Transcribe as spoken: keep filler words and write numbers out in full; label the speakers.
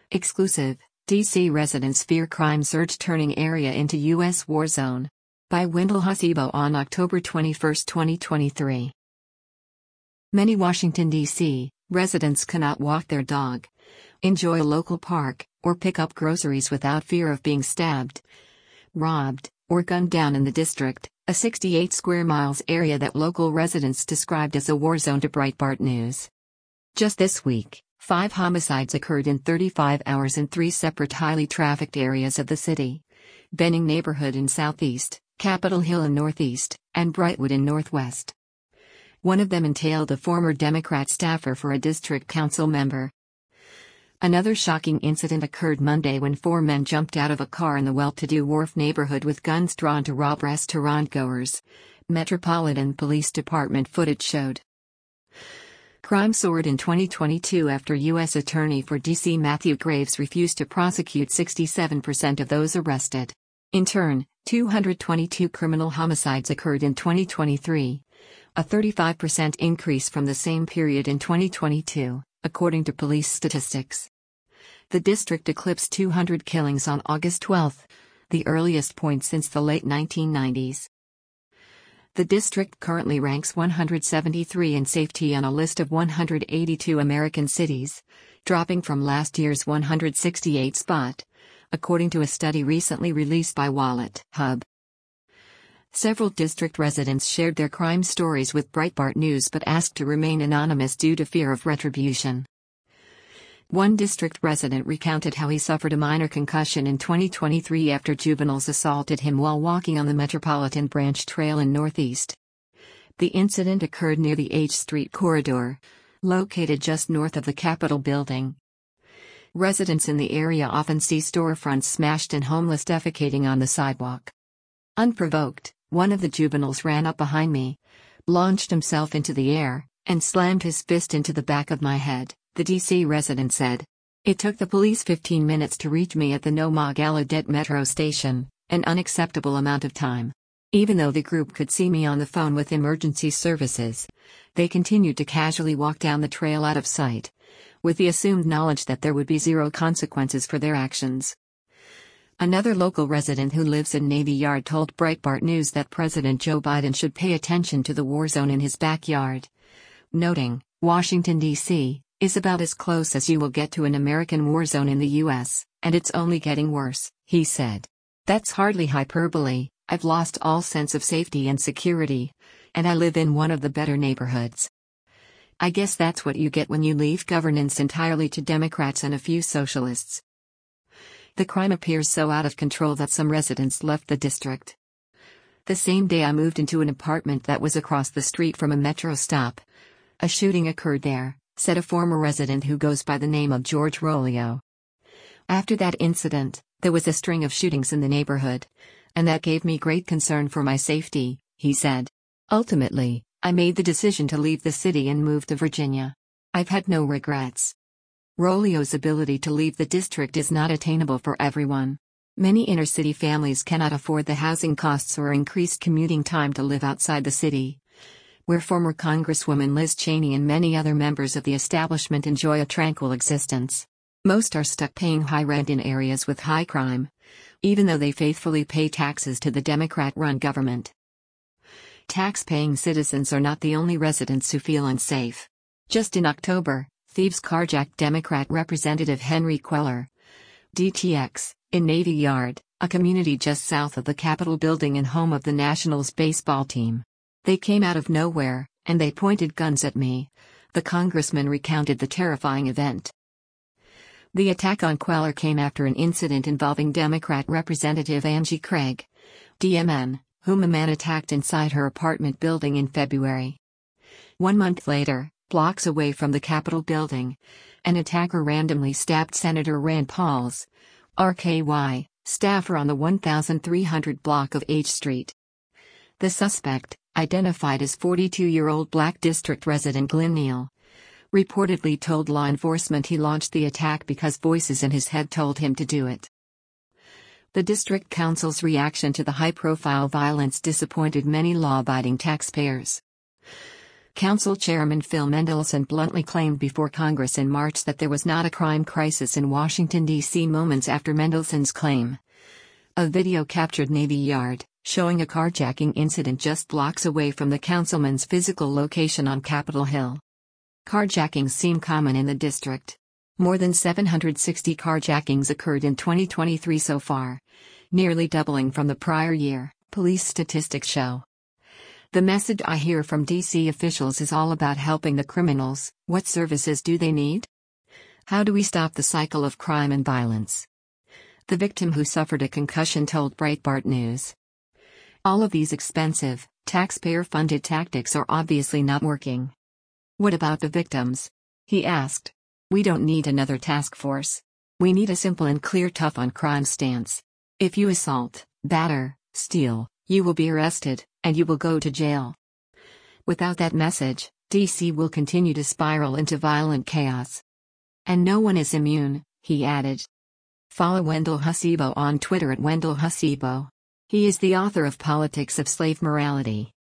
Speaker 1: Exclusive, D C residents fear crime surge turning area into U S war zone. By Wendell Hasebo on October twenty-first, twenty twenty-three. Many Washington, D C residents cannot walk their dog, enjoy a local park, or pick up groceries without fear of being stabbed, robbed, or gunned down in the district, a sixty-eight square miles area that local residents described as a war zone to Breitbart News. Just this week, five homicides occurred in thirty-five hours in three separate highly trafficked areas of the city: Benning neighborhood in southeast, Capitol Hill in northeast, and Brightwood in northwest. One of them entailed a former Democrat staffer for a district council member. Another shocking incident occurred Monday when four men jumped out of a car in the well-to-do Wharf neighborhood with guns drawn to rob restaurant-goers, Metropolitan Police Department footage showed. Crime soared in twenty twenty-two after U S Attorney for D C Matthew Graves refused to prosecute sixty-seven percent of those arrested. In turn, two hundred twenty-two criminal homicides occurred in twenty twenty-three, a thirty-five percent increase from the same period in twenty twenty-two, according to police statistics. The district eclipsed two hundred killings on August twelfth, the earliest point since the late nineteen nineties. The district currently ranks one hundred seventy-three in safety on a list of one hundred eighty-two American cities, dropping from last year's one hundred sixty-eight spot, according to a study recently released by Wallet Hub. Several district residents shared their crime stories with Breitbart News but asked to remain anonymous due to fear of retribution. One district resident recounted how he suffered a minor concussion in twenty twenty-three after juveniles assaulted him while walking on the Metropolitan Branch Trail in Northeast. The incident occurred near the H Street corridor, located just north of the Capitol building. Residents in the area often see storefronts smashed and homeless defecating on the sidewalk. Unprovoked, one of the juveniles ran up behind me, launched himself into the air, and slammed his fist into the back of my head, the D C resident said. It took the police fifteen minutes to reach me at the Noma Gallaudet metro station, an unacceptable amount of time. Even though the group could see me on the phone with emergency services, they continued to casually walk down the trail out of sight, with the assumed knowledge that there would be zero consequences for their actions. Another local resident who lives in Navy Yard told Breitbart News that President Joe Biden should pay attention to the war zone in his backyard, noting, Washington, D C is about as close as you will get to an American war zone in the U S, and it's only getting worse, he said. That's hardly hyperbole. I've lost all sense of safety and security, and I live in one of the better neighborhoods. I guess that's what you get when you leave governance entirely to Democrats and a few socialists. The crime appears so out of control that some residents left the district. The same day I moved into an apartment that was across the street from a metro stop. A shooting occurred there, said a former resident who goes by the name of George Rolio. After that incident, there was a string of shootings in the neighborhood, and that gave me great concern for my safety, he said. Ultimately, I made the decision to leave the city and move to Virginia. I've had no regrets. Rolio's ability to leave the district is not attainable for everyone. Many inner-city families cannot afford the housing costs or increased commuting time to live outside the city, where former Congresswoman Liz Cheney and many other members of the establishment enjoy a tranquil existence. Most are stuck paying high rent in areas with high crime, even though they faithfully pay taxes to the Democrat-run government. Tax-paying citizens are not the only residents who feel unsafe. Just in October, thieves carjacked Democrat Representative Henry Queller, D T X, in Navy Yard, a community just south of the Capitol building and home of the Nationals baseball team. They came out of nowhere, and they pointed guns at me, the congressman recounted the terrifying event. The attack on Queller came after an incident involving Democrat Representative Angie Craig, D M N, whom a man attacked inside her apartment building in February. One month later, blocks away from the Capitol building, an attacker randomly stabbed Senator Rand Paul's, R K Y, staffer on the thirteen hundred block of H Street. The suspect, identified as forty-two-year-old Black District resident Glenn Neal, reportedly told law enforcement he launched the attack because voices in his head told him to do it. The district council's reaction to the high-profile violence disappointed many law-abiding taxpayers. Council Chairman Phil Mendelson bluntly claimed before Congress in March that there was not a crime crisis in Washington, D C moments after Mendelson's claim. A video captured Navy Yard, showing a carjacking incident just blocks away from the councilman's physical location on Capitol Hill. Carjackings seem common in the district. More than seven hundred sixty carjackings occurred in twenty twenty-three so far, nearly doubling from the prior year, police statistics show. The message I hear from D C officials is all about helping the criminals. What services do they need? How do we stop the cycle of crime and violence? The victim who suffered a concussion told Breitbart News. All of these expensive, taxpayer-funded tactics are obviously not working. What about the victims? He asked. We don't need another task force. We need a simple and clear tough on crime stance. If you assault, batter, steal, you will be arrested, and you will go to jail. Without that message, D C will continue to spiral into violent chaos. And no one is immune, he added. Follow Wendell Hasibo on Twitter at Wendell Hasibo. He is the author of Politics of Slave Morality.